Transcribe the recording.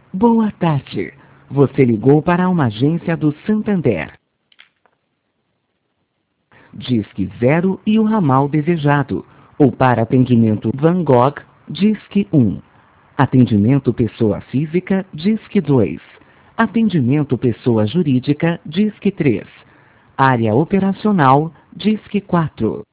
Boa tarde. Você ligou para uma agência do Santander. Disque 0 e o ramal desejado. Ou para atendimento Van Gogh, Disque 1. Atendimento pessoa física, Disque 2. Atendimento pessoa jurídica, Disque 3. Área operacional, Disque 4.